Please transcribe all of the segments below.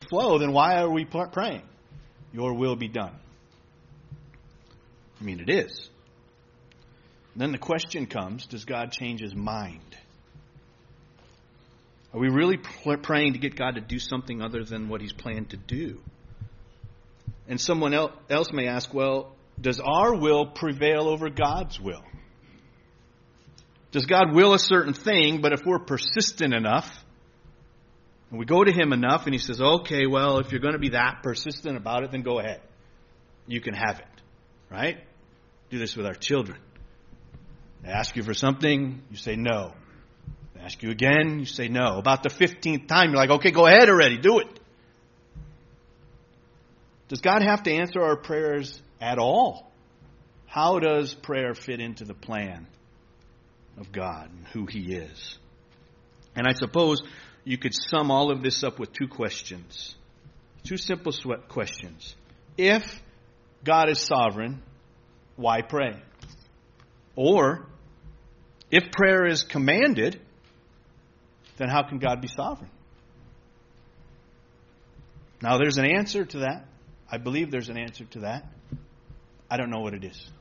flow, then why are we praying? Your will be done. I mean, it is. Then the question comes, does God change his mind? Are we really praying to get God to do something other than what he's planned to do? And someone else may ask, well, does our will prevail over God's will? Does God will a certain thing, but if we're persistent enough, and we go to him enough, and he says, okay, well, if you're going to be that persistent about it, then go ahead. You can have it. Right? Do this with our children. They ask you for something, you say no. They ask you again, you say no. About the 15th time, you're like, okay, go ahead already, do it. Does God have to answer our prayers at all? How does prayer fit into the plan of God and who he is? And I suppose you could sum all of this up with two questions. Two simple questions. If God is sovereign, why pray? Or, if prayer is commanded, then how can God be sovereign? Now, there's an answer to that. I believe there's an answer to that. I don't know what it is.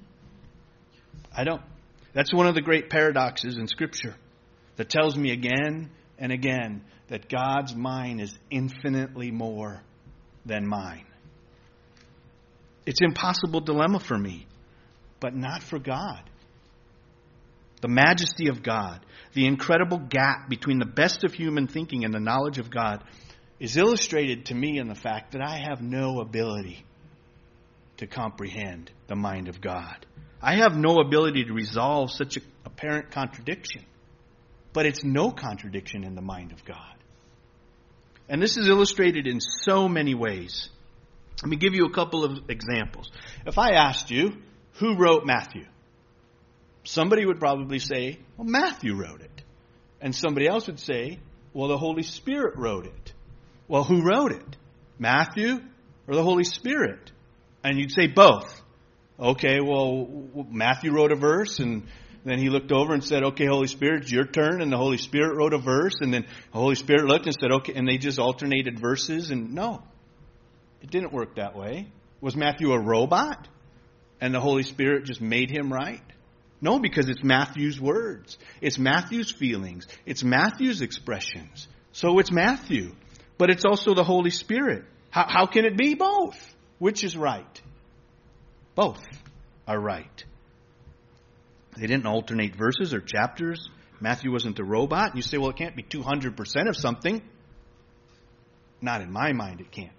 I don't. That's one of the great paradoxes in Scripture that tells me again and again that God's mind is infinitely more than mine. It's an impossible dilemma for me, but not for God. The majesty of God, the incredible gap between the best of human thinking and the knowledge of God is illustrated to me in the fact that I have no ability to comprehend the mind of God. I have no ability to resolve such an apparent contradiction. But it's no contradiction in the mind of God. And this is illustrated in so many ways. Let me give you a couple of examples. If I asked you, who wrote Matthew? Somebody would probably say, well, Matthew wrote it. And somebody else would say, well, the Holy Spirit wrote it. Well, who wrote it? Matthew or the Holy Spirit? And you'd say both. Okay, well, Matthew wrote a verse, and then he looked over and said, okay, Holy Spirit, it's your turn. And the Holy Spirit wrote a verse, and then the Holy Spirit looked and said, okay, and they just alternated verses. And no, it didn't work that way. Was Matthew a robot? And the Holy Spirit just made him right? No, because it's Matthew's words. It's Matthew's feelings. It's Matthew's expressions. So it's Matthew. But it's also the Holy Spirit. How can it be both? Which is right? Both are right. They didn't alternate verses or chapters. Matthew wasn't a robot. And you say, well, it can't be 200% of something. Not in my mind, it can't.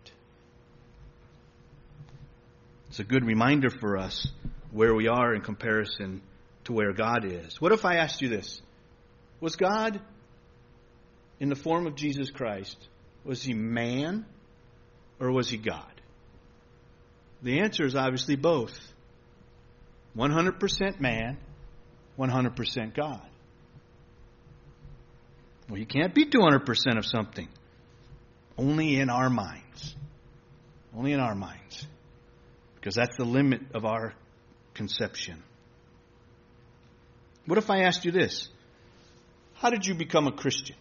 It's a good reminder for us where we are in comparison to where God is. What if I asked you this? Was God, in the form of Jesus Christ, was he man or was he God? The answer is obviously both. 100% man, 100% God. Well, you can't be 200% of something. Only in our minds. Only in our minds. Because that's the limit of our conception. What if I asked you this? How did you become a Christian?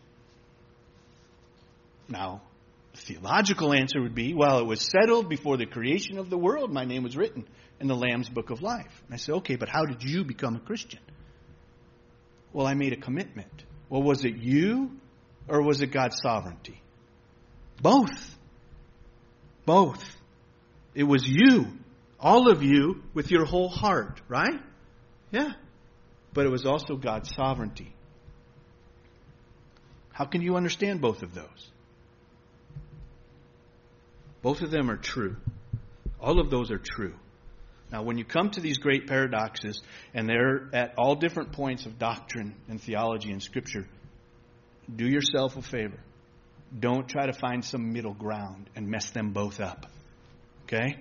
Now, the theological answer would be, well, it was settled before the creation of the world. My name was written in the Lamb's Book of Life. And I say, okay, but how did you become a Christian? Well, I made a commitment. Well, was it you or was it God's sovereignty? Both. Both. It was you. All of you with your whole heart, right? Yeah. But it was also God's sovereignty. How can you understand both of those? Both of them are true. All of those are true. Now, when you come to these great paradoxes, and they're at all different points of doctrine and theology and Scripture, do yourself a favor. Don't try to find some middle ground and mess them both up. Okay?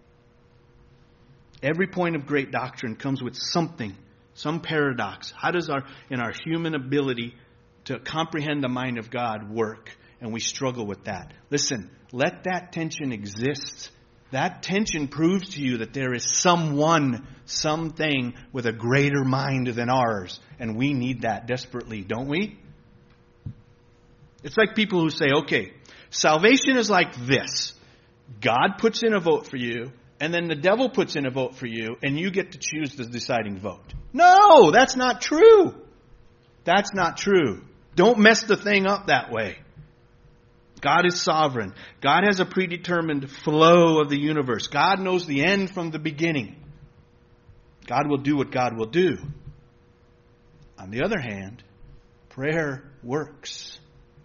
Every point of great doctrine comes with something, some paradox. How does our human ability to comprehend the mind of God work? And we struggle with that. Listen, let that tension exist. That tension proves to you that there is someone, something with a greater mind than ours. And we need that desperately, don't we? It's like people who say, okay, Salvation is like this. God puts in a vote for you, and then the devil puts in a vote for you, and you get to choose the deciding vote. No, that's not true. That's not true. Don't mess the thing up that way. God is sovereign. God has a predetermined flow of the universe. God knows the end from the beginning. God will do what God will do. On the other hand, prayer works.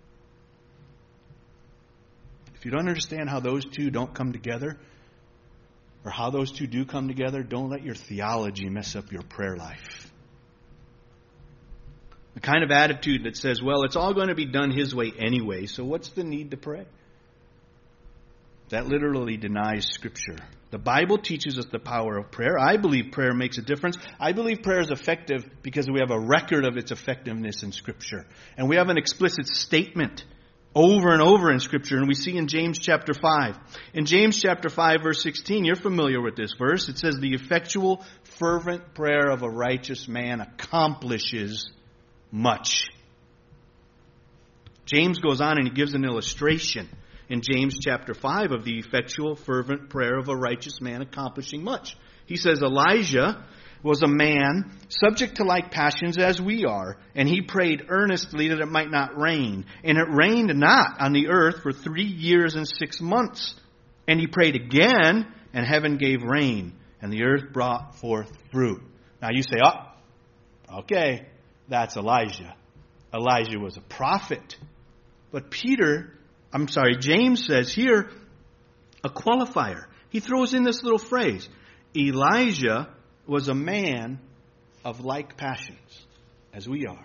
If you don't understand how those two don't come together, or how those two do come together, don't let your theology mess up your prayer life. The kind of attitude that says, well, it's all going to be done His way anyway, so what's the need to pray? That literally denies Scripture. The Bible teaches us the power of prayer. I believe prayer makes a difference. I believe prayer is effective because we have a record of its effectiveness in Scripture. And we have an explicit statement over and over in Scripture, and we see in James chapter 5. In James chapter 5, verse 16, you're familiar with this verse. It says, the effectual, fervent prayer of a righteous man accomplishes much. James goes on and he gives an illustration in James chapter 5 of the effectual, fervent prayer of a righteous man accomplishing much. He says, Elijah was a man subject to like passions as we are, and he prayed earnestly that it might not rain. And it rained not on the earth for 3 years and 6 months. And he prayed again, and heaven gave rain, and the earth brought forth fruit. Now you say, oh, okay, that's Elijah. Elijah was a prophet. But James says here, a qualifier. He throws in this little phrase, Elijah was a man of like passions as we are.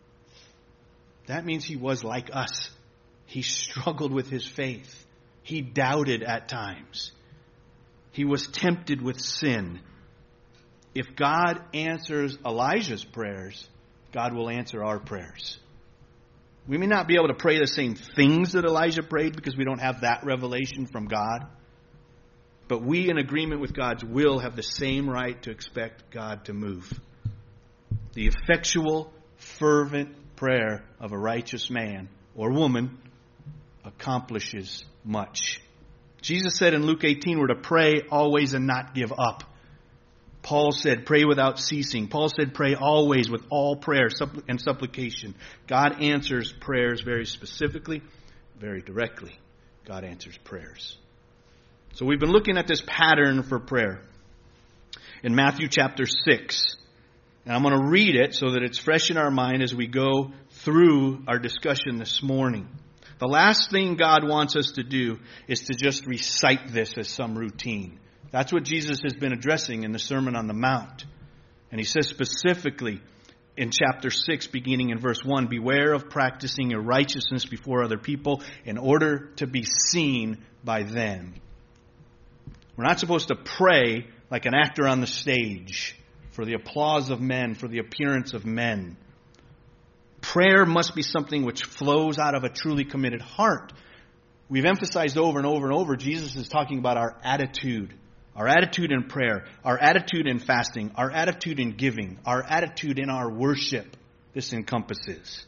That means he was like us. He struggled with his faith. He doubted at times. He was tempted with sin. If God answers Elijah's prayers, God will answer our prayers. We may not be able to pray the same things that Elijah prayed because we don't have that revelation from God. But we, in agreement with God's will, have the same right to expect God to move. The effectual, fervent prayer of a righteous man or woman accomplishes much. Jesus said in Luke 18, we're to pray always and not give up. Paul said, pray without ceasing. Paul said, pray always with all prayer and supplication. God answers prayers very specifically, very directly. God answers prayers. So we've been looking at this pattern for prayer in Matthew chapter 6. And I'm going to read it so that it's fresh in our mind as we go through our discussion this morning. The last thing God wants us to do is to just recite this as some routine. That's what Jesus has been addressing in the Sermon on the Mount. And he says specifically in chapter 6, beginning in verse 1, beware of practicing your righteousness before other people in order to be seen by them. We're not supposed to pray like an actor on the stage for the applause of men, for the appearance of men. Prayer must be something which flows out of a truly committed heart. We've emphasized over and over and over, Jesus is talking about our attitude in prayer, our attitude in fasting, our attitude in giving, our attitude in our worship. This encompasses.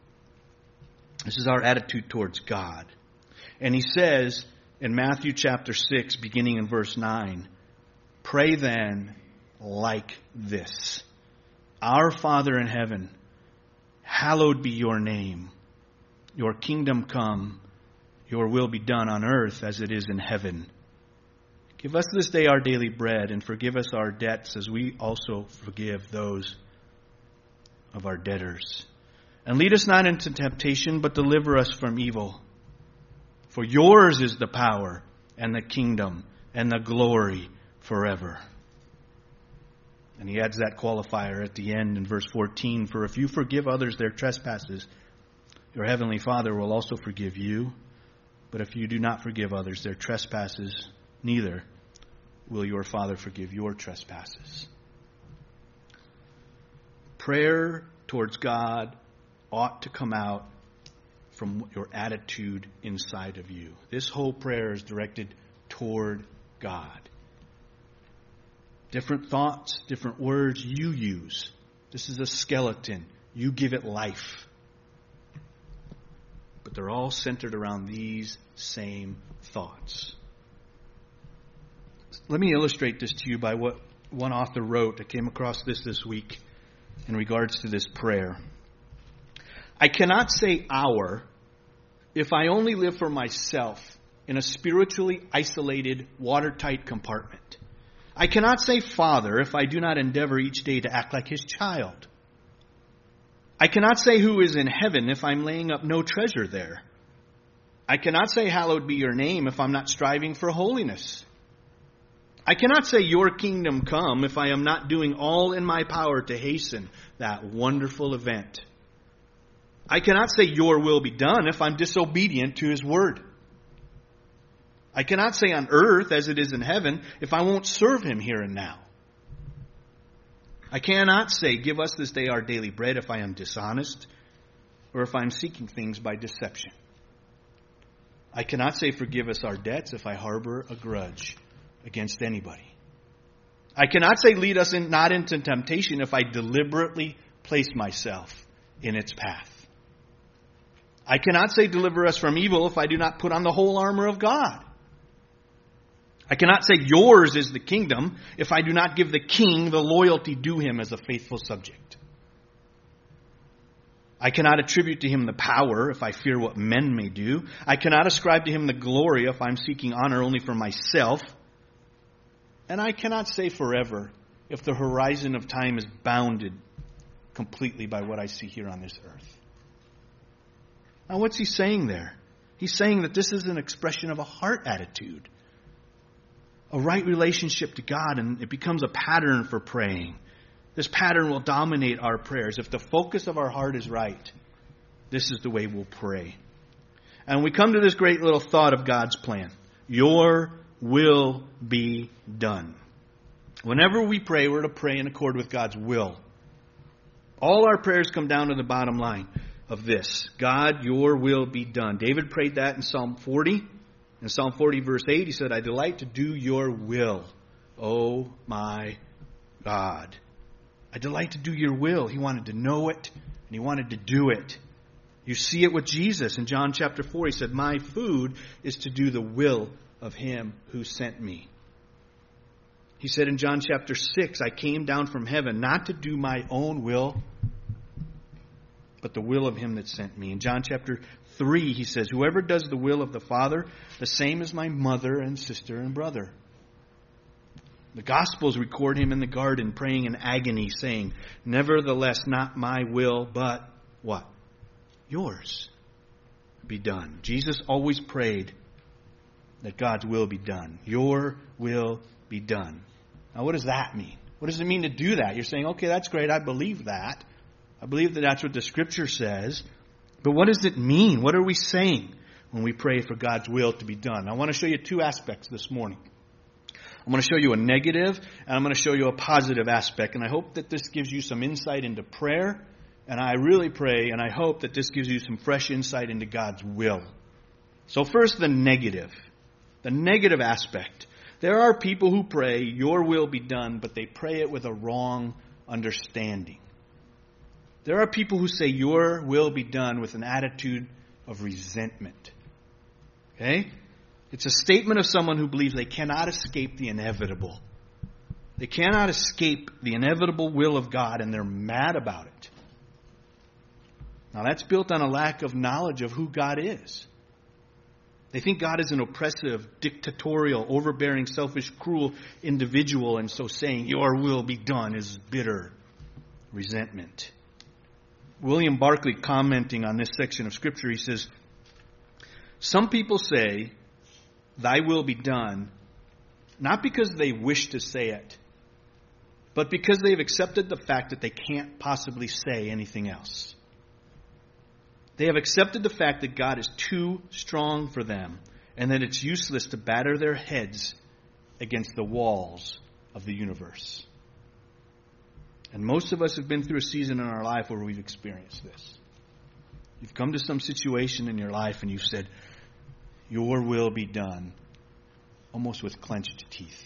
This is our attitude towards God. And he says in Matthew chapter 6, beginning in verse 9, pray then like this. Our Father in heaven, hallowed be your name. Your kingdom come, your will be done on earth as it is in heaven. Give us this day our daily bread, and forgive us our debts as we also forgive those of our debtors. And lead us not into temptation, but deliver us from evil. For yours is the power and the kingdom and the glory forever. And he adds that qualifier at the end in verse 14. For if you forgive others their trespasses, your heavenly Father will also forgive you. But if you do not forgive others their trespasses, neither will your Father forgive your trespasses. Prayer towards God ought to come out from your attitude inside of you. This whole prayer is directed toward God. Different thoughts, different words you use. This is a skeleton. You give it life. but they're all centered around these same thoughts. Let me illustrate this to you by what one author wrote. I came across this week in regards to this prayer. I cannot say our if I only live for myself in a spiritually isolated, watertight compartment. I cannot say Father if I do not endeavor each day to act like His child. I cannot say who is in heaven if I'm laying up no treasure there. I cannot say hallowed be your name if I'm not striving for holiness. I cannot say your kingdom come if I am not doing all in my power to hasten that wonderful event. I cannot say your will be done if I'm disobedient to His word. I cannot say on earth as it is in heaven if I won't serve Him here and now. I cannot say, give us this day our daily bread if I am dishonest or if I'm seeking things by deception. I cannot say, forgive us our debts if I harbor a grudge against anybody. I cannot say, lead us not into temptation if I deliberately place myself in its path. I cannot say, deliver us from evil if I do not put on the whole armor of God. I cannot say yours is the kingdom if I do not give the king the loyalty due him as a faithful subject. I cannot attribute to him the power if I fear what men may do. I cannot ascribe to him the glory if I'm seeking honor only for myself. And I cannot say forever if the horizon of time is bounded completely by what I see here on this earth. Now what's he saying there? He's saying that this is an expression of a heart attitude. A right relationship to God, and it becomes a pattern for praying. This pattern will dominate our prayers. If the focus of our heart is right, this is the way we'll pray. And we come to this great little thought of God's plan. Your will be done. Whenever we pray, we're to pray in accord with God's will. All our prayers come down to the bottom line of this. God, your will be done. David prayed that in Psalm 40. In Psalm 40 verse 8, he said, I delight to do your will, O my God. I delight to do your will. He wanted to know it, and he wanted to do it. You see it with Jesus. In John chapter 4, he said, my food is to do the will of him who sent me. He said in John chapter 6, I came down from heaven not to do my own will, but the will of him that sent me. In John chapter 3, he says, whoever does the will of the Father, the same as my mother and sister and brother. The Gospels record him in the garden praying in agony, saying, nevertheless, not my will, but what? Yours be done. Jesus always prayed that God's will be done. Your will be done. Now, what does that mean? What does it mean to do that? You're saying, okay, that's great. I believe that. I believe that that's what the Scripture says. But what does it mean? What are we saying when we pray for God's will to be done? I want to show you two aspects this morning. I'm going to show you a negative, and I'm going to show you a positive aspect. And I hope that this gives you some insight into prayer. And I really pray, and I hope that this gives you some fresh insight into God's will. So first, the negative. The negative aspect. There are people who pray, your will be done, but they pray it with a wrong understanding. There are people who say, your will be done with an attitude of resentment. Okay? It's a statement of someone who believes they cannot escape the inevitable. They cannot escape the inevitable will of God, and they're mad about it. Now, that's built on a lack of knowledge of who God is. They think God is an oppressive, dictatorial, overbearing, selfish, cruel individual, and so saying, your will be done is bitter resentment. William Barclay, commenting on this section of Scripture, he says, some people say, thy will be done, not because they wish to say it, but because they've accepted the fact that they can't possibly say anything else. They have accepted the fact that God is too strong for them, and that it's useless to batter their heads against the walls of the universe. And most of us have been through a season in our life where we've experienced this. You've come to some situation in your life and you've said, your will be done, almost with clenched teeth.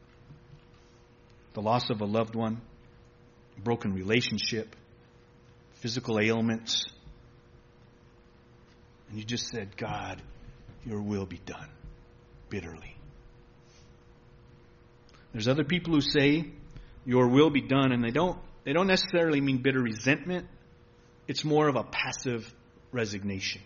The loss of a loved one, a broken relationship, physical ailments. And you just said, God, your will be done, bitterly. There's other people who say, your will be done, and they don't necessarily mean bitter resentment. It's more of a passive resignation.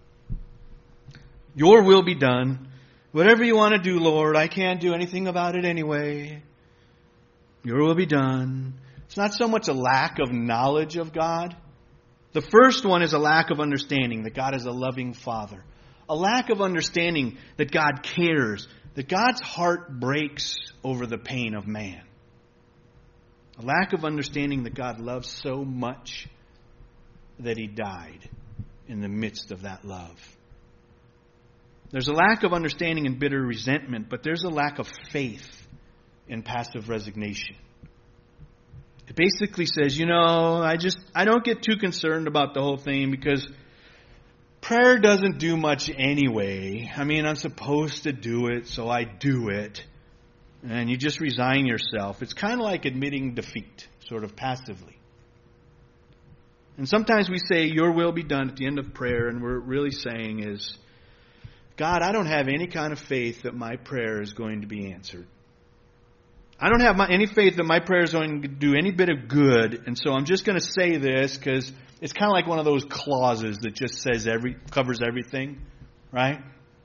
Your will be done. Whatever you want to do, Lord, I can't do anything about it anyway. Your will be done. It's not so much a lack of knowledge of God. The first one is a lack of understanding that God is a loving Father. A lack of understanding that God cares, that God's heart breaks over the pain of man. A lack of understanding that God loves so much that He died in the midst of that love. There's a lack of understanding in bitter resentment, but there's a lack of faith in passive resignation. It basically says, I don't get too concerned about the whole thing because prayer doesn't do much anyway. I mean, I'm supposed to do it, so I do it. And you just resign yourself. It's kind of like admitting defeat, sort of passively. And sometimes we say, your will be done at the end of prayer, and what we're really saying is, God, I don't have any kind of faith that my prayer is going to be answered. I don't have any faith that my prayer is going to do any bit of good, and so I'm just going to say this because it's kind of like one of those clauses that just says covers everything, right?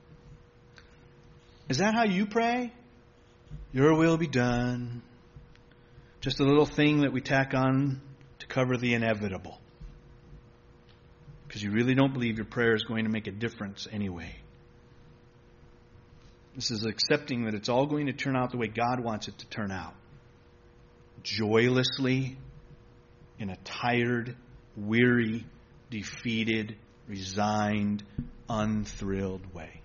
Is that how you pray? Your will be done. Just a little thing that we tack on to cover the inevitable. Because you really don't believe your prayer is going to make a difference anyway. This is accepting that it's all going to turn out the way God wants it to turn out. Joylessly, in a tired, weary, defeated, resigned, unthrilled way.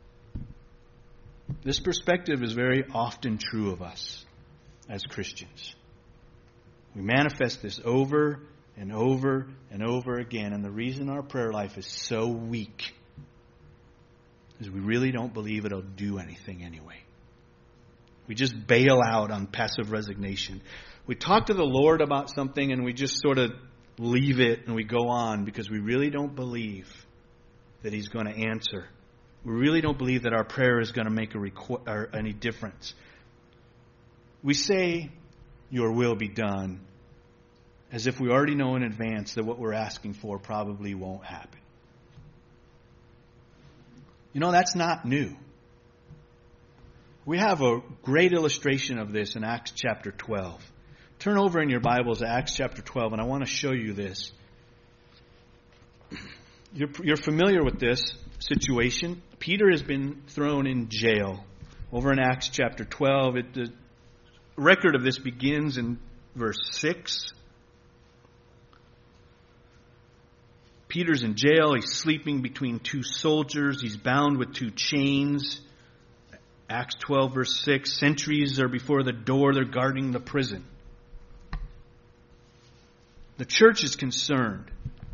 This perspective is very often true of us as Christians. We manifest this over and over and over again, and the reason our prayer life is so weak is we really don't believe it'll do anything anyway. We just bail out on passive resignation. We talk to the Lord about something and we just sort of leave it and we go on because we really don't believe that He's going to answer. We really don't believe that our prayer is going to make any difference. We say, your will be done, as if we already know in advance that what we're asking for probably won't happen. That's not new. We have a great illustration of this in Acts chapter 12. Turn over in your Bibles to Acts chapter 12, and I want to show you this. You're familiar with this situation. Peter has been thrown in jail. Over in Acts chapter 12, the record of this begins in verse 6. Peter's in jail. He's sleeping between two soldiers. He's bound with two chains. Acts 12, verse 6. Sentries are before the door. They're guarding the prison. The church is concerned.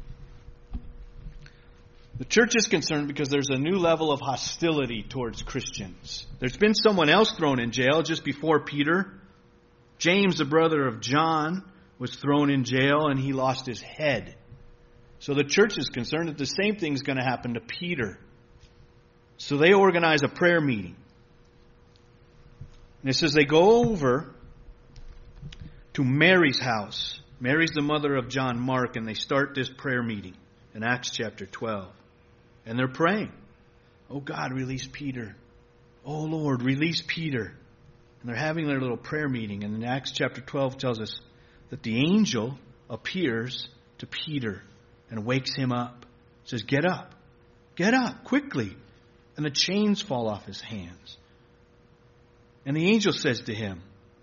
The church is concerned because there's a new level of hostility towards Christians. There's been someone else thrown in jail just before Peter. James, the brother of John, was thrown in jail and he lost his head. So the church is concerned that the same thing is going to happen to Peter. So they organize a prayer meeting. And it says they go over to Mary's house. Mary's the mother of John Mark, and they start this prayer meeting in Acts chapter 12. And they're praying. Oh God, release Peter. Oh Lord, release Peter. And they're having their little prayer meeting. And in Acts chapter 12 tells us that the angel appears to Peter and wakes him up. Says, get up, quickly. And the chains fall off his hands. And the angel says to him,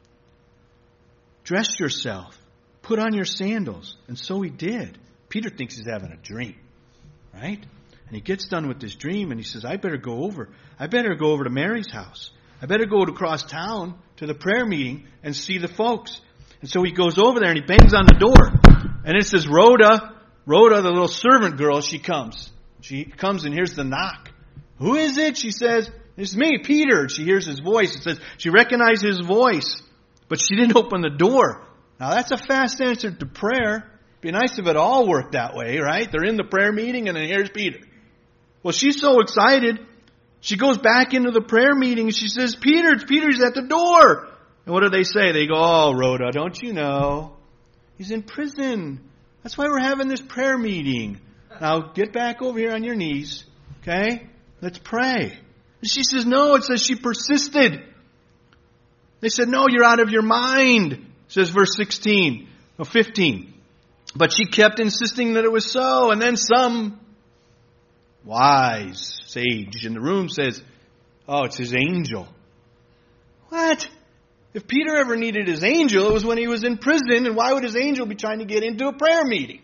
dress yourself, put on your sandals. And so he did. Peter thinks he's having a dream, right? And he gets done with this dream and he says, I better go over to Mary's house. I better go across town to the prayer meeting and see the folks. And so he goes over there and he bangs on the door. And it says, Rhoda, the little servant girl, she comes. She comes and hears the knock. Who is it? She says, it's me, Peter. She hears his voice. It says she recognized his voice, but she didn't open the door. Now that's a fast answer to prayer. It'd be nice if it all worked that way, right? They're in the prayer meeting and then here's Peter. Well, she's so excited. She goes back into the prayer meeting and she says, Peter's at the door. And what do they say? They go, oh, Rhoda, don't you know? He's in prison. That's why we're having this prayer meeting. Now get back over here on your knees. Okay? Let's pray. And she says, no, it says she persisted. They said, no, you're out of your mind. It says verse 15. But she kept insisting that it was so. And then some wise sage in the room says, oh, it's his angel. What? If Peter ever needed his angel, it was when he was in prison. And why would his angel be trying to get into a prayer meeting?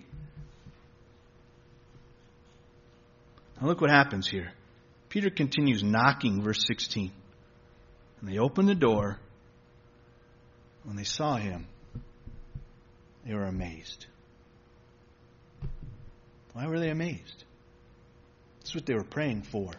Now look what happens here. Peter continues knocking, verse 16. And they opened the door. When they saw him, they were amazed. Why were they amazed? That's what they were praying for.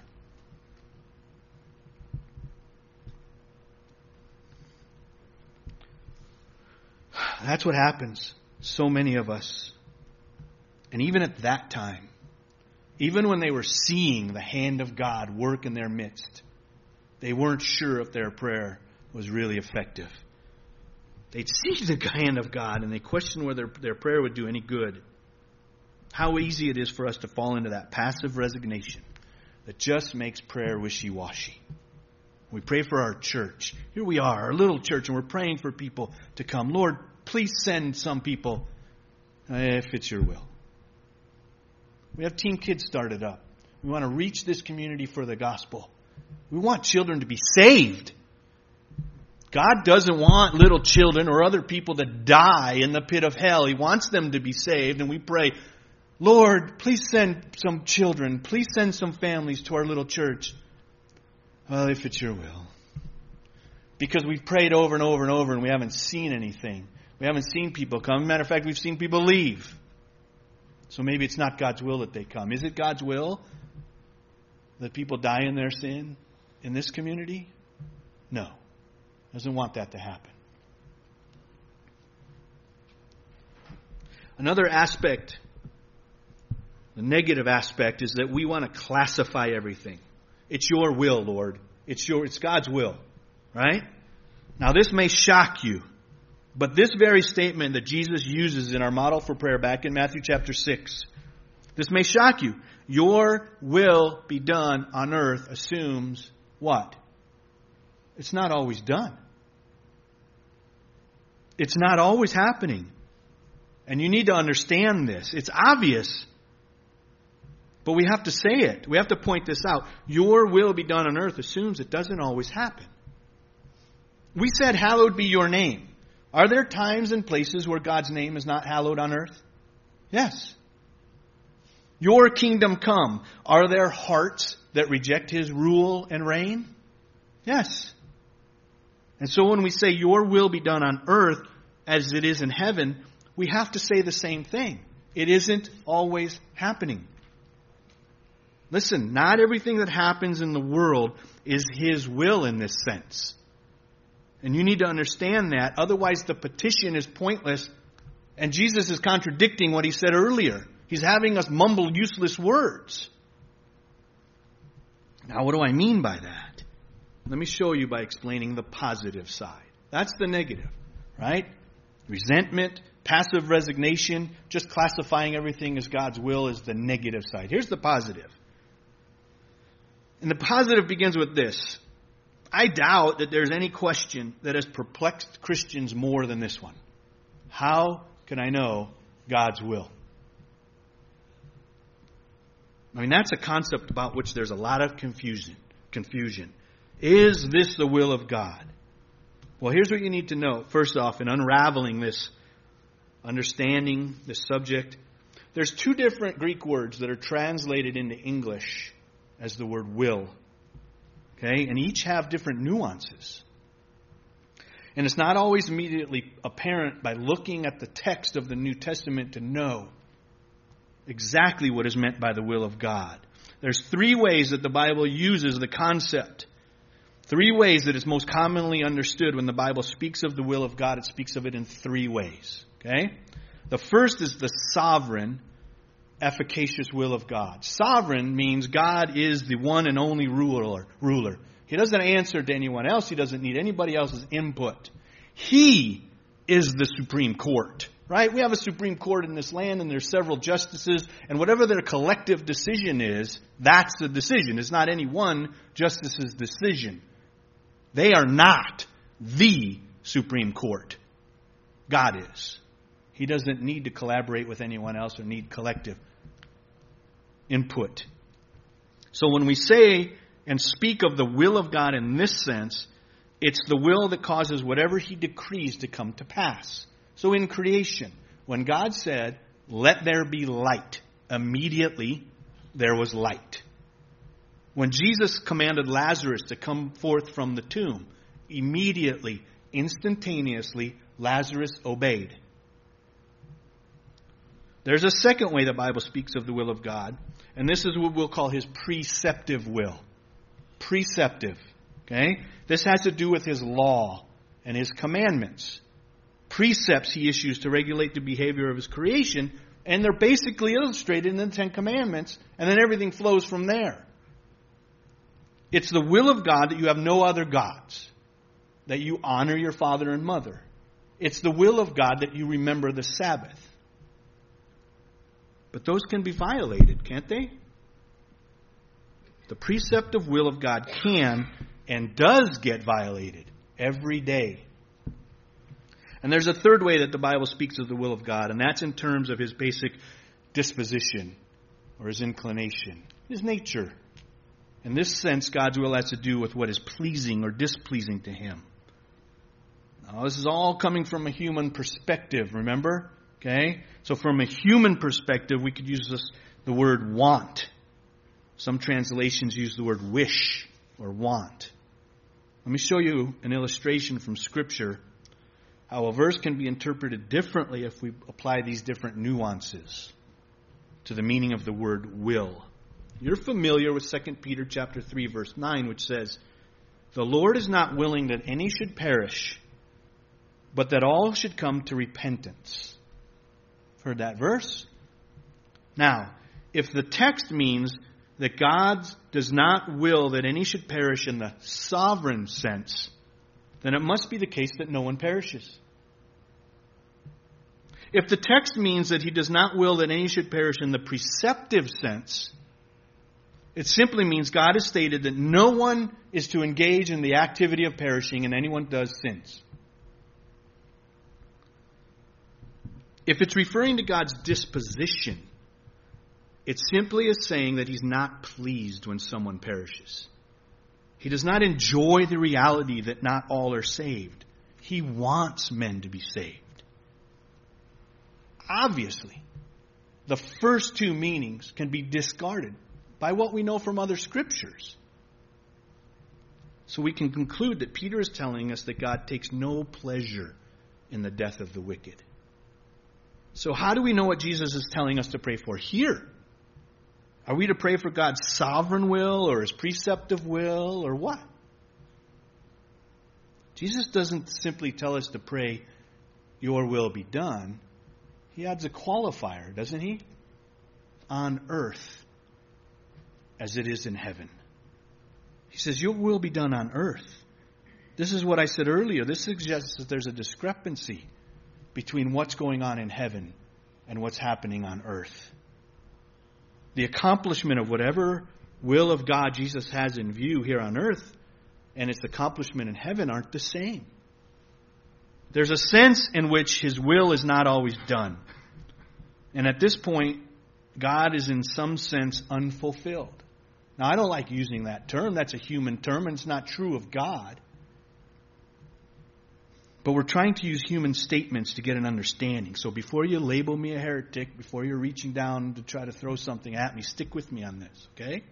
That's what happens. So many of us. And even at that time, even when they were seeing the hand of God work in their midst, they weren't sure if their prayer was really effective. They'd see the hand of God and they questioned whether their prayer would do any good. How easy it is for us to fall into that passive resignation that just makes prayer wishy-washy. We pray for our church. Here we are, our little church, and we're praying for people to come. Lord, please send some people if it's your will. We have Teen Kids started up. We want to reach this community for the gospel. We want children to be saved. God doesn't want little children or other people to die in the pit of hell. He wants them to be saved. And we pray, Lord, please send some children. Please send some families to our little church. Well, if it's your will. Because we've prayed over and over and over and we haven't seen anything. We haven't seen people come. Matter of fact, we've seen people leave. So maybe it's not God's will that they come. Is it God's will that people die in their sin in this community? No. Doesn't want that to happen. Another aspect, the negative aspect, is that we want to classify everything. It's your will, Lord. It's God's will. Right? Now this may shock you, but this very statement that Jesus uses in our model for prayer back in Matthew chapter 6, this may shock you. Your will be done on earth assumes what? It's not always done. It's not always happening. And you need to understand this. It's obvious. But we have to say it. We have to point this out. Your will be done on earth assumes it doesn't always happen. We said, hallowed be your name. Are there times and places where God's name is not hallowed on earth? Yes. Your kingdom come. Are there hearts that reject His rule and reign? Yes. And so when we say your will be done on earth as it is in heaven, we have to say the same thing. It isn't always happening. Listen, not everything that happens in the world is His will in this sense. And you need to understand that. Otherwise, the petition is pointless. And Jesus is contradicting what He said earlier. He's having us mumble useless words. Now, what do I mean by that? Let me show you by explaining the positive side. That's the negative, right? Resentment, passive resignation, just classifying everything as God's will is the negative side. Here's the positive. And the positive begins with this. I doubt that there's any question that has perplexed Christians more than this one. How can I know God's will? I mean, that's a concept about which there's a lot of confusion. Is this the will of God? Well, here's what you need to know. First off, in unraveling this, understanding this subject, there's two different Greek words that are translated into English as the word will. Okay? And each have different nuances. And it's not always immediately apparent by looking at the text of the New Testament to know exactly what is meant by the will of God. There's three ways that the Bible uses the concept. Three ways that it's most commonly understood when the Bible speaks of the will of God. It speaks of it in three ways. Okay? The first is the sovereign efficacious will of God. Sovereign means God is the one and only ruler. He doesn't answer to anyone else. He doesn't need anybody else's input. He is the Supreme Court. Right? We have a Supreme Court in this land, and there's several justices, and whatever their collective decision is, that's the decision. It's not any one justice's decision. They are not the Supreme Court. God is. He doesn't need to collaborate with anyone else or need collective input. So when we say and speak of the will of God in this sense, it's the will that causes whatever He decrees to come to pass. So in creation, when God said, "Let there be light," immediately there was light. When Jesus commanded Lazarus to come forth from the tomb, immediately, instantaneously, Lazarus obeyed. There's a second way the Bible speaks of the will of God, and this is what we'll call His preceptive will. Preceptive. Okay? This has to do with His law and His commandments. Precepts He issues to regulate the behavior of His creation, and they're basically illustrated in the Ten Commandments, and then everything flows from there. It's the will of God that you have no other gods, that you honor your father and mother. It's the will of God that you remember the Sabbath. But those can be violated, can't they? The preceptive will of God can and does get violated every day. And there's a third way that the Bible speaks of the will of God, and that's in terms of His basic disposition or His inclination, His nature. In this sense, God's will has to do with what is pleasing or displeasing to Him. Now, this is all coming from a human perspective, remember? Okay? So from a human perspective, we could use the word want. Some translations use the word wish or want. Let me show you an illustration from Scripture how a verse can be interpreted differently if we apply these different nuances to the meaning of the word will. You're familiar with 2 Peter chapter 3, verse 9, which says, "The Lord is not willing that any should perish, but that all should come to repentance." Heard that verse? Now, if the text means that God does not will that any should perish in the sovereign sense, then it must be the case that no one perishes. If the text means that He does not will that any should perish in the preceptive sense, it simply means God has stated that no one is to engage in the activity of perishing, and anyone does sins. If it's referring to God's disposition, it simply is saying that He's not pleased when someone perishes. He does not enjoy the reality that not all are saved. He wants men to be saved. Obviously, the first two meanings can be discarded by what we know from other scriptures. So we can conclude that Peter is telling us that God takes no pleasure in the death of the wicked. So how do we know what Jesus is telling us to pray for here? Are we to pray for God's sovereign will or His preceptive will or what? Jesus doesn't simply tell us to pray, "Your will be done." He adds a qualifier, doesn't He? On earth as it is in heaven. He says, "Your will be done on earth." This is what I said earlier. This suggests that there's a discrepancy between what's going on in heaven and what's happening on earth. The accomplishment of whatever will of God Jesus has in view here on earth and its accomplishment in heaven aren't the same. There's a sense in which His will is not always done. And at this point, God is in some sense unfulfilled. Now, I don't like using that term. That's a human term, and it's not true of God. But we're trying to use human statements to get an understanding. So before you label me a heretic, before you're reaching down to try to throw something at me, stick with me on this, okay?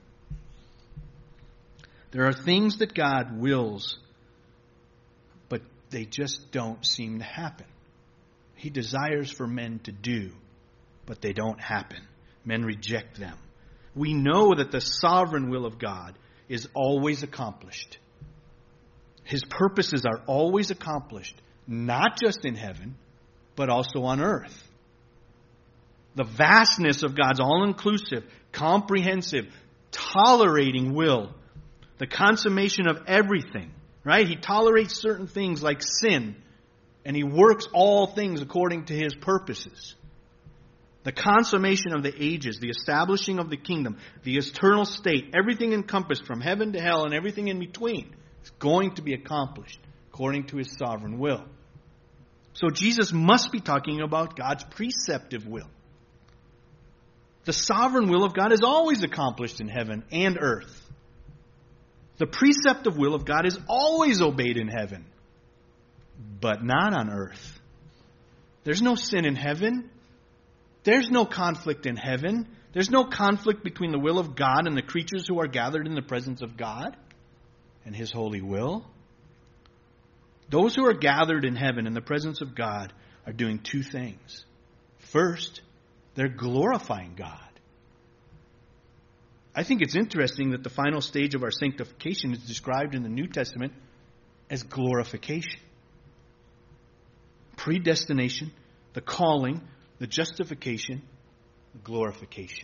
There are things that God wills, but they just don't seem to happen. He desires for men to do, but they don't happen. Men reject them. We know that the sovereign will of God is always accomplished. His purposes are always accomplished, not just in heaven, but also on earth. The vastness of God's all-inclusive, comprehensive, tolerating will. The consummation of everything. Right? He tolerates certain things like sin. And He works all things according to His purposes. The consummation of the ages, the establishing of the kingdom, the eternal state, everything encompassed from heaven to hell and everything in between is going to be accomplished according to His sovereign will. So Jesus must be talking about God's preceptive will. The sovereign will of God is always accomplished in heaven and earth. The preceptive will of God is always obeyed in heaven, but not on earth. There's no sin in heaven. There's no conflict in heaven. There's no conflict between the will of God and the creatures who are gathered in the presence of God and His holy will. Those who are gathered in heaven in the presence of God are doing two things. First, they're glorifying God. I think it's interesting that the final stage of our sanctification is described in the New Testament as glorification. Predestination, the calling, the justification, the glorification.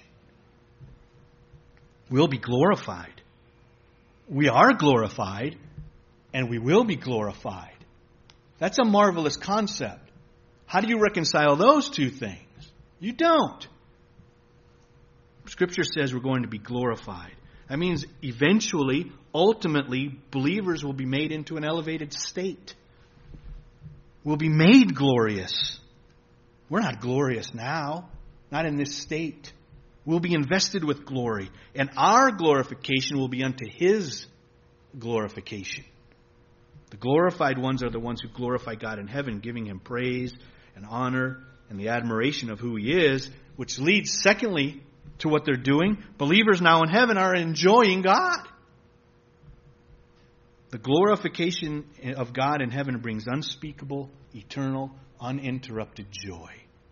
We'll be glorified. We are glorified, and we will be glorified. That's a marvelous concept. How do you reconcile those two things? You don't. Scripture says we're going to be glorified. That means eventually, ultimately, believers will be made into an elevated state. We'll be made glorious. We're not glorious now, not in this state. We'll be invested with glory, and our glorification will be unto His glorification. The glorified ones are the ones who glorify God in heaven, giving Him praise and honor and the admiration of who He is, which leads, secondly, to what they're doing. Believers now in heaven are enjoying God. The glorification of God in heaven brings unspeakable, eternal, uninterrupted joy.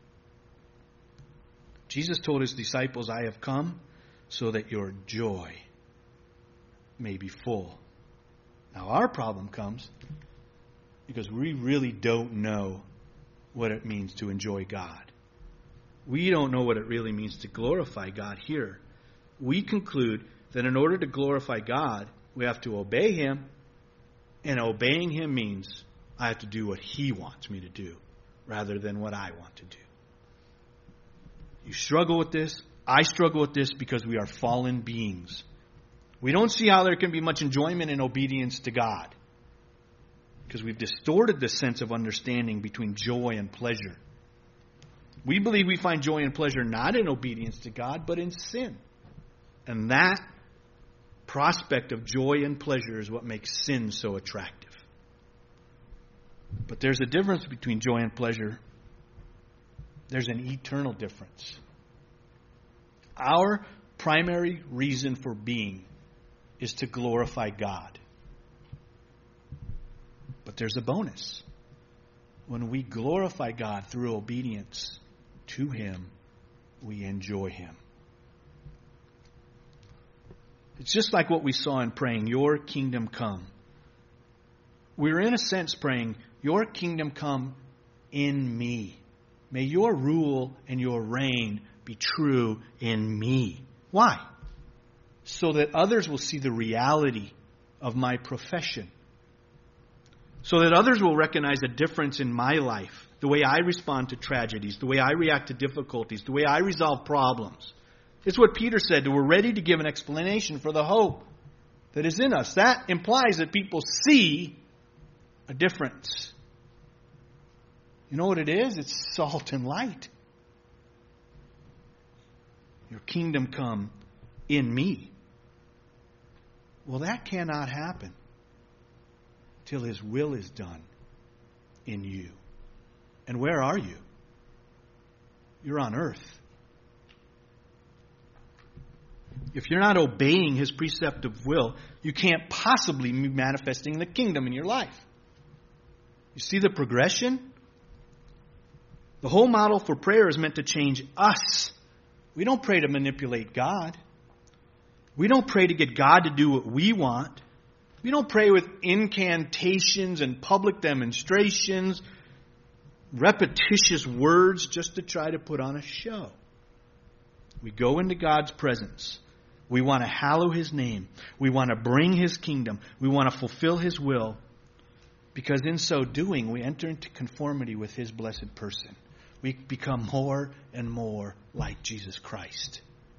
Jesus told His disciples, I have come so that your joy may be full. Now our problem comes because we really don't know what it means to enjoy God. We don't know what it really means to glorify God here. We conclude that in order to glorify God, we have to obey Him, and obeying Him means I have to do what He wants me to do rather than what I want to do. You struggle with this. I struggle with this because we are fallen beings. We don't see how there can be much enjoyment in obedience to God because we've distorted the sense of understanding between joy and pleasure. We believe we find joy and pleasure not in obedience to God, but in sin. And that prospect of joy and pleasure is what makes sin so attractive. But there's a difference between joy and pleasure. There's an eternal difference. Our primary reason for being is to glorify God. But there's a bonus. When we glorify God through obedience to Him, we enjoy Him. It's just like what we saw in praying, Your kingdom come. We're in a sense praying, Your kingdom come in me. May Your rule and Your reign be true in me. Why? So that others will see the reality of my profession. So that others will recognize a difference in my life, the way I respond to tragedies, the way I react to difficulties, the way I resolve problems. It's what Peter said, that we're ready to give an explanation for the hope that is in us. That implies that people see a difference. You know what it is? It's salt and light. Your kingdom come in me. Well, that cannot happen till His will is done in you. And where are you? You're on earth. If you're not obeying His preceptive will, you can't possibly be manifesting the kingdom in your life. You see the progression? The whole model for prayer is meant to change us. We don't pray to manipulate God. We don't pray to get God to do what we want. We don't pray with incantations and public demonstrations, repetitious words just to try to put on a show. We go into God's presence. We want to hallow His name. We want to bring His kingdom. We want to fulfill His will. Because in so doing, we enter into conformity with His blessed person. We become more and more like Jesus Christ.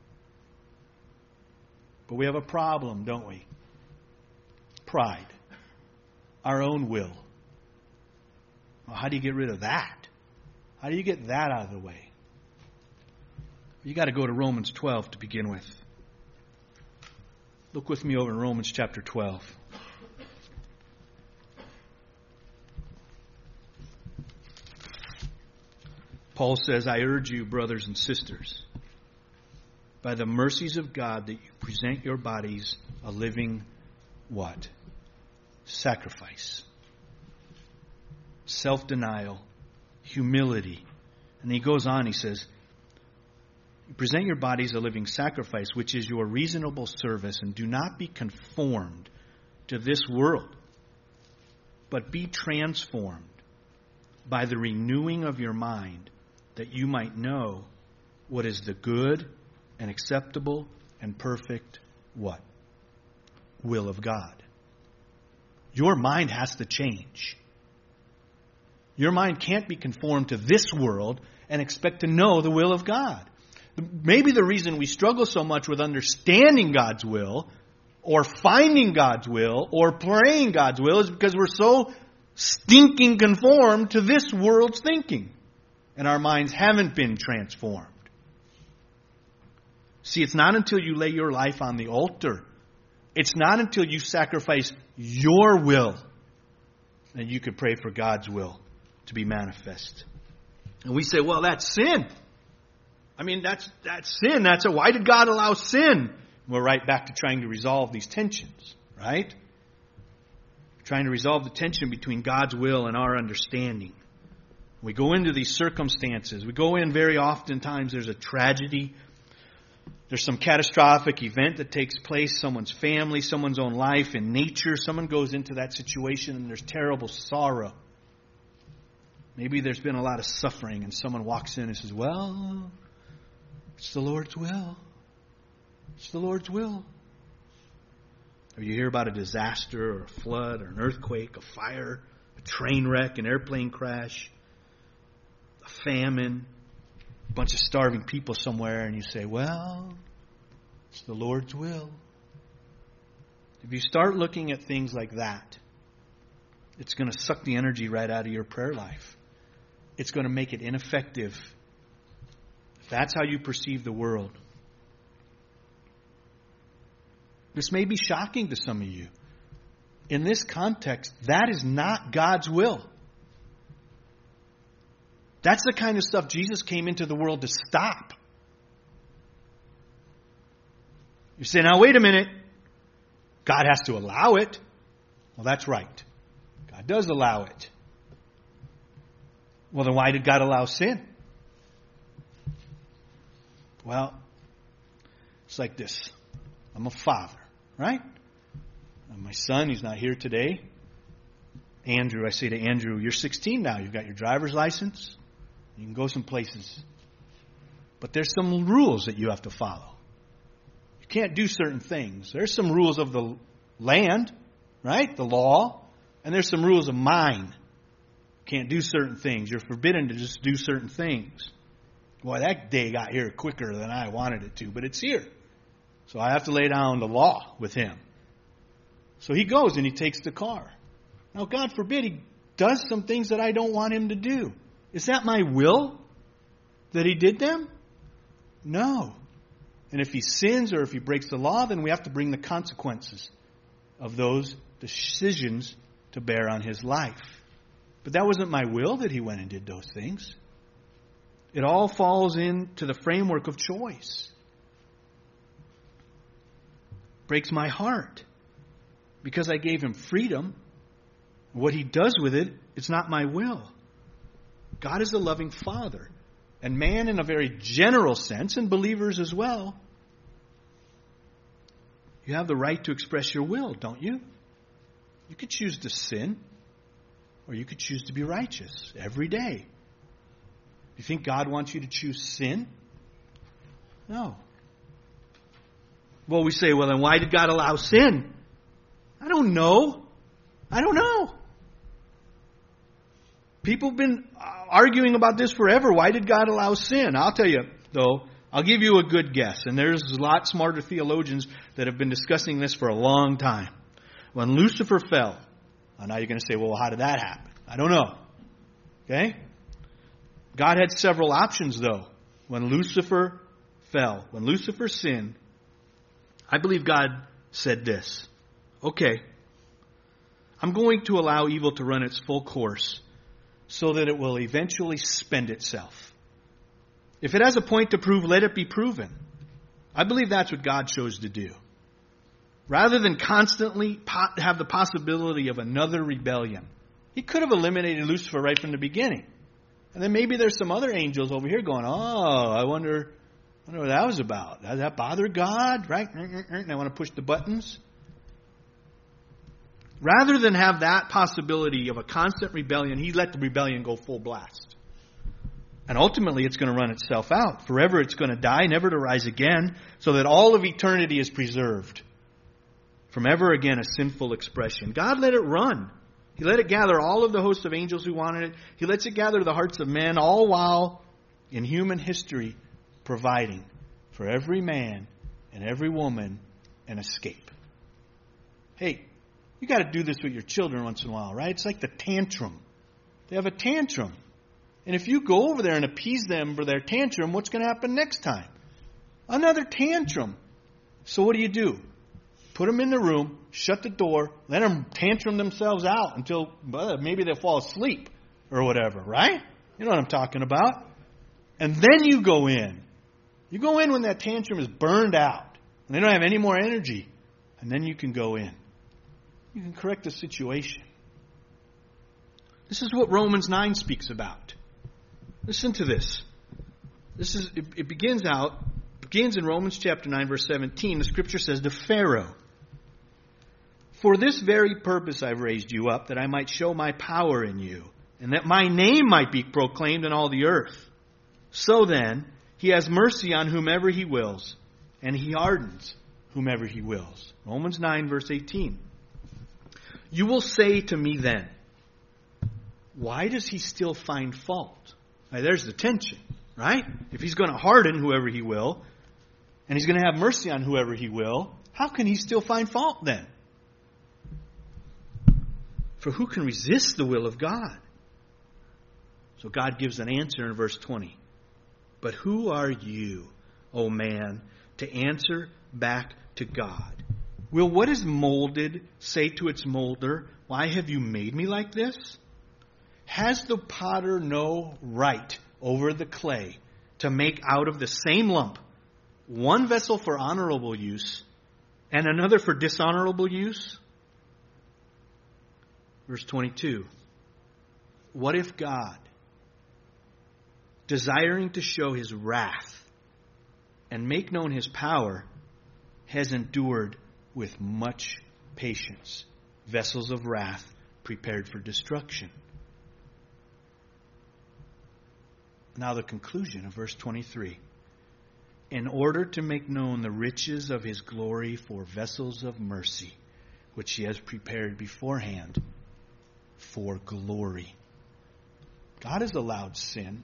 But we have a problem, don't we? Pride. Our own will. Well, how do you get rid of that? How do you get that out of the way? You got to go to Romans 12 to begin with. Look with me over in Romans chapter 12. Paul says, I urge you, brothers and sisters, by the mercies of God, that you present your bodies a living, what? Sacrifice. Self-denial. Humility. And he goes on, he says, present your bodies a living sacrifice, which is your reasonable service, and do not be conformed to this world, but be transformed by the renewing of your mind, that you might know what is the good and acceptable and perfect what? Will of God. Your mind has to change. Your mind can't be conformed to this world and expect to know the will of God. Maybe the reason we struggle so much with understanding God's will, or finding God's will, or praying God's will, is because we're so stinking conformed to this world's thinking. And our minds haven't been transformed. See, it's not until you lay your life on the altar, it's not until you sacrifice your will, that you could pray for God's will to be manifest. And we say, well, that's sin. I mean, that's sin. Why did God allow sin? We're right back to trying to resolve these tensions, right? Trying to resolve the tension between God's will and our understanding. We go into these circumstances. We go in very oftentimes, there's a tragedy. There's some catastrophic event that takes place, someone's family, someone's own life, in nature. Someone goes into that situation and there's terrible sorrow. Maybe there's been a lot of suffering and someone walks in and says, well, it's the Lord's will. It's the Lord's will. Or you hear about a disaster or a flood or an earthquake, a fire, a train wreck, an airplane crash, a famine, a bunch of starving people somewhere, and you say, well, it's the Lord's will. If you start looking at things like that, it's going to suck the energy right out of your prayer life. It's going to make it ineffective. If that's how you perceive the world. This may be shocking to some of you. In this context, that is not God's will. That's the kind of stuff Jesus came into the world to stop. You say, now wait a minute. God has to allow it. Well, that's right. God does allow it. Well, then why did God allow sin? Well, it's like this. I'm a father, right? And my son, he's not here today. Andrew, I say to Andrew, you're 16 now. You've got your driver's license. You can go some places. But there's some rules that you have to follow. You can't do certain things. There's some rules of the land, right? The law. And there's some rules of mine. You can't do certain things. You're forbidden to just do certain things. Boy, that day got here quicker than I wanted it to, but it's here. So I have to lay down the law with him. So he goes and he takes the car. Now, God forbid he does some things that I don't want him to do. Is that my will that he did them? No. And if he sins or if he breaks the law, then we have to bring the consequences of those decisions to bear on his life. But that wasn't my will that he went and did those things. It all falls into the framework of choice. Breaks my heart because I gave him freedom. What he does with it, it's not my will. God is a loving Father. And man, in a very general sense, and believers as well, you have the right to express your will, don't you? You could choose to sin, or you could choose to be righteous every day. You think God wants you to choose sin? No. Well, we say, well, then why did God allow sin? I don't know. I don't know. People have been arguing about this forever. Why did God allow sin? I'll tell you, though, I'll give you a good guess. And there's a lot smarter theologians that have been discussing this for a long time. When Lucifer fell, now you're going to say, well, how did that happen? I don't know. Okay? God had several options, though. When Lucifer fell, when Lucifer sinned, I believe God said this. Okay, I'm going to allow evil to run its full course so that it will eventually spend itself. If it has a point to prove, let it be proven. I believe that's what God chose to do. Rather than constantly have the possibility of another rebellion, He could have eliminated Lucifer right from the beginning. And then maybe there's some other angels over here going, oh, I wonder what that was about. Does that bother God? Right? And I want to push the buttons. Rather than have that possibility of a constant rebellion, He let the rebellion go full blast. And ultimately it's going to run itself out. Forever it's going to die, never to rise again, so that all of eternity is preserved from ever again a sinful expression. God let it run. He let it gather all of the hosts of angels who wanted it. He lets it gather the hearts of men, all while in human history providing for every man and every woman an escape. Hey, you got to do this with your children once in a while, right? It's like the tantrum. They have a tantrum. And if you go over there and appease them for their tantrum, what's going to happen next time? Another tantrum. So what do? Put them in the room, shut the door, let them tantrum themselves out until maybe they'll fall asleep or whatever, right? You know what I'm talking about. And then you go in. You go in when that tantrum is burned out and they don't have any more energy. And then you can go in. You can correct the situation. This is what Romans 9 speaks about. Listen to this. It begins in Romans chapter 9, verse 17. The scripture says to Pharaoh, "For this very purpose I've raised you up, that I might show my power in you, and that my name might be proclaimed in all the earth. So then, He has mercy on whomever He wills, and He hardens whomever He wills." Romans 9, verse 18. You will say to me then, why does He still find fault? Now, there's the tension, right? If He's going to harden whoever He will, and He's going to have mercy on whoever He will, how can He still find fault then? For who can resist the will of God? So God gives an answer in verse 20. But who are you, O man, to answer back to God? Will what is molded say to its molder, why have you made me like this? Has the potter no right over the clay to make out of the same lump one vessel for honorable use and another for dishonorable use? Verse 22. What if God, desiring to show His wrath and make known His power, has endured with much patience vessels of wrath prepared for destruction? Now the conclusion of verse 23. In order to make known the riches of His glory for vessels of mercy, which He has prepared beforehand for glory. God has allowed sin.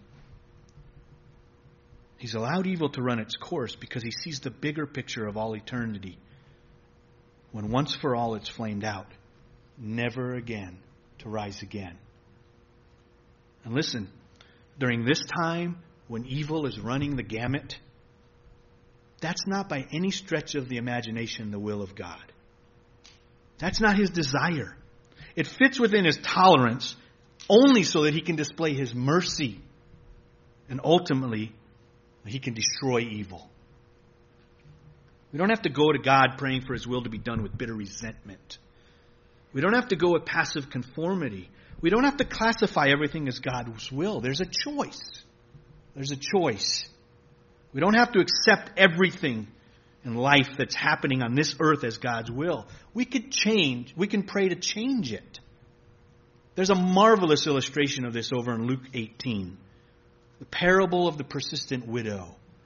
He's allowed evil to run its course because He sees the bigger picture of all eternity. When once for all it's flamed out, never again to rise again. And listen, during this time when evil is running the gamut, that's not by any stretch of the imagination the will of God. That's not His desire. It fits within His tolerance only so that He can display His mercy. And ultimately, He can destroy evil. We don't have to go to God praying for His will to be done with bitter resentment. We don't have to go with passive conformity. We don't have to classify everything as God's will. There's a choice. There's a choice. We don't have to accept everything in life that's happening on this earth as God's will. We could change. We can pray to change it. There's a marvelous illustration of this over in Luke 18. The parable of the persistent widow.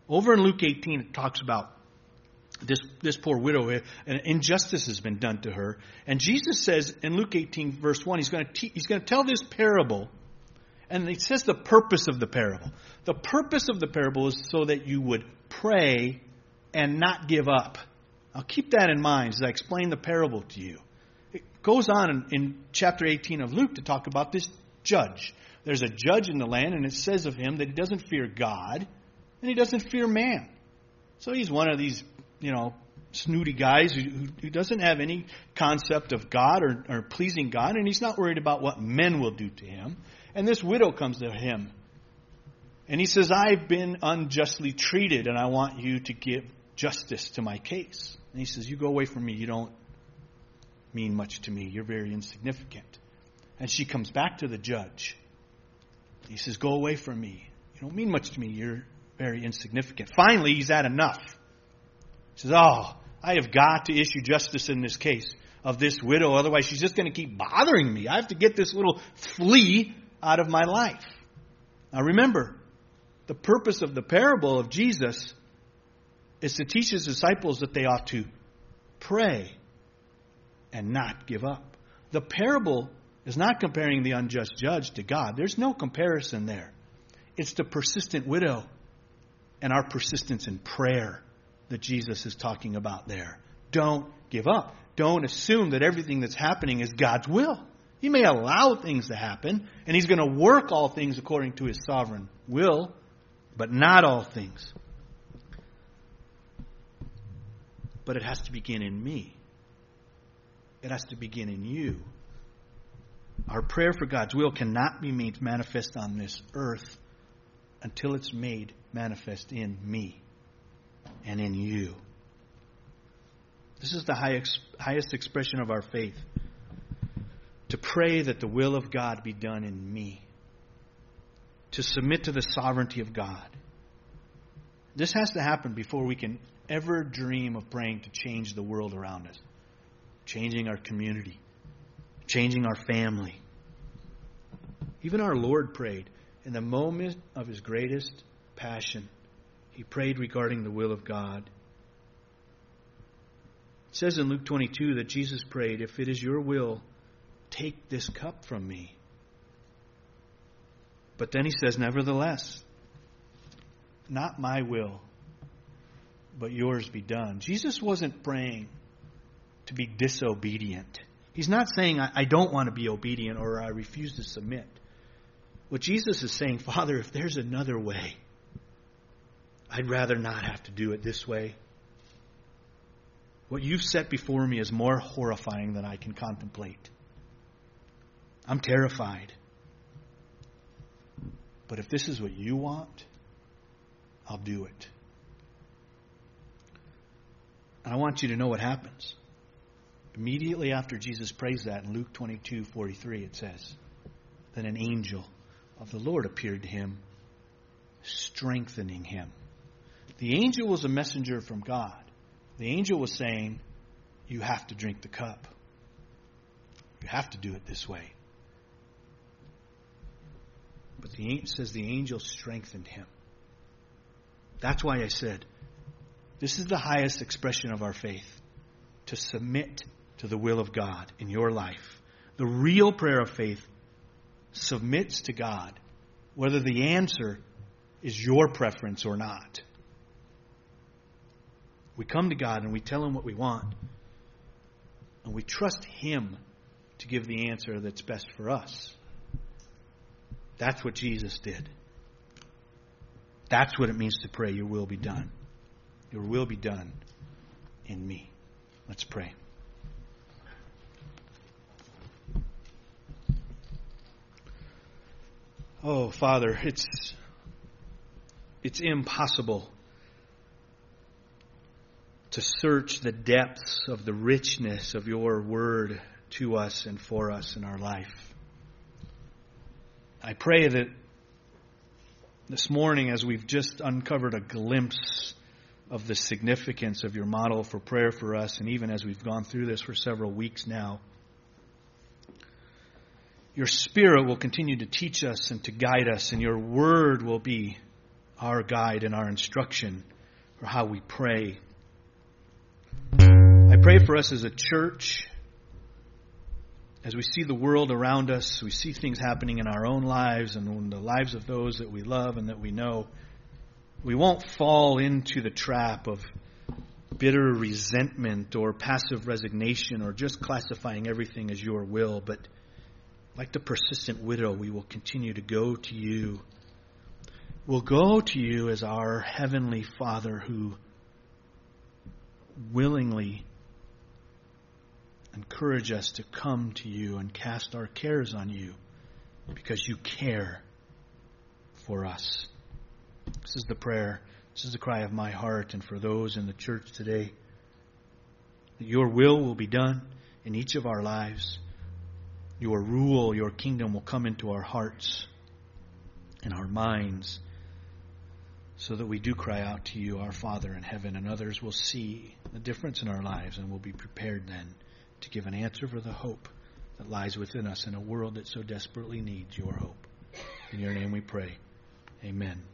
Over in Luke 18, it talks about this poor widow, and injustice has been done to her. And Jesus says in Luke 18, verse 1, he's going to tell this parable. And he says the purpose of the parable. The purpose of the parable is so that you would pray and not give up. I'll keep that in mind as I explain the parable to you. It goes on in chapter 18 of Luke to talk about this judge. There's a judge in the land, and it says of him that he doesn't fear God and he doesn't fear man. So he's one of these, snooty guys who doesn't have any concept of God or pleasing God, and he's not worried about what men will do to him. And this widow comes to him, and he says, I've been unjustly treated, and I want you to give justice to my case. And he says, you go away from me. You don't mean much to me. You're very insignificant. And she comes back to the judge. He says, go away from me. You don't mean much to me. You're very insignificant. Finally, he's had enough. He says, I have got to issue justice in this case of this widow. Otherwise, she's just going to keep bothering me. I have to get this little flea out of my life. Now remember, the purpose of the parable of Jesus is to teach his disciples that they ought to pray and not give up. The parable is not comparing the unjust judge to God. There's no comparison there. It's the persistent widow and our persistence in prayer that Jesus is talking about there. Don't give up. Don't assume that everything that's happening is God's will. He may allow things to happen, and he's going to work all things according to his sovereign will, but not all things. But it has to begin in me. It has to begin in you. Our prayer for God's will cannot be made manifest on this earth until it's made manifest in me and in you. This is the highest expression of our faith. To pray that the will of God be done in me. To submit to the sovereignty of God. This has to happen before we can ever dream of praying to change the world around us. Changing our community. Changing our family. Even our Lord prayed in the moment of his greatest passion. He prayed regarding the will of God. It says in Luke 22 that Jesus prayed, if it is your will, take this cup from me. But then he says, nevertheless, not my will, but yours be done. Jesus wasn't praying to be disobedient. He's not saying, I don't want to be obedient or I refuse to submit. What Jesus is saying, Father, if there's another way, I'd rather not have to do it this way. What you've set before me is more horrifying than I can contemplate. I'm terrified. But if this is what you want, I'll do it. And I want you to know what happens. Immediately after Jesus prays that, in Luke 22:43, it says, then an angel of the Lord appeared to him, strengthening him. The angel was a messenger from God. The angel was saying, you have to drink the cup. You have to do it this way. But it says the angel strengthened him. That's why I said, this is the highest expression of our faith. To submit to the will of God in your life. The real prayer of faith submits to God, whether the answer is your preference or not. We come to God and we tell him what we want. And we trust him to give the answer that's best for us. That's what Jesus did. That's what it means to pray, your will be done. Your will be done in me. Let's pray. Oh, Father, it's impossible to search the depths of the richness of your word to us and for us in our life. I pray that this morning, as we've just uncovered a glimpse of the significance of your model for prayer for us, and even as we've gone through this for several weeks now, your Spirit will continue to teach us and to guide us, and your word will be our guide and our instruction for how we pray. I pray for us as a church. As we see the world around us, we see things happening in our own lives and in the lives of those that we love and that we know, we won't fall into the trap of bitter resentment or passive resignation or just classifying everything as your will. But like the persistent widow, we will continue to go to you. We'll go to you as our Heavenly Father who willingly encourage us to come to you and cast our cares on you because you care for us. This is the prayer. This is the cry of my heart and for those in the church today. That your will be done in each of our lives. Your rule, your kingdom will come into our hearts and our minds so that we do cry out to you, our Father in heaven, and others will see the difference in our lives and will be prepared then to give an answer for the hope that lies within us in a world that so desperately needs your hope. In your name we pray. Amen.